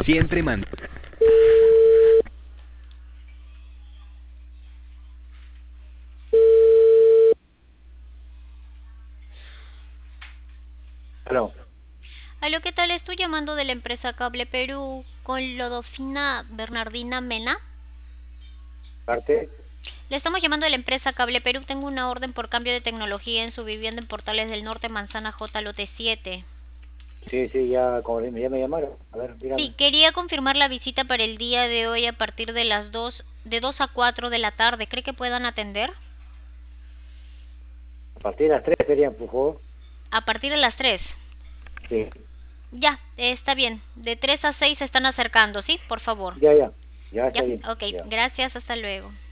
Siempre man... Aló, Aló, ¿qué tal? Estoy llamando de la empresa Cable Perú con Lodofina Bernardina Mena. parte. Le estamos llamando de la empresa Cable Perú. Tengo una orden por cambio de tecnología en su vivienda en Portales del Norte, Manzana J, lote 7. Sí, sí, ya, ya me llamaron. A ver, Sí, dígame. quería confirmar la visita para el día de hoy a partir de las 2, de 2 a 4 de la tarde. ¿Cree que puedan atender? A partir de las 3 serían, por favor. A partir de las 3. Sí, Ya, está bien. De 3 a 6 se están acercando, ¿sí? Por favor. ya, ya. Ya está Ya, bien. ok. Ya. Gracias, hasta luego.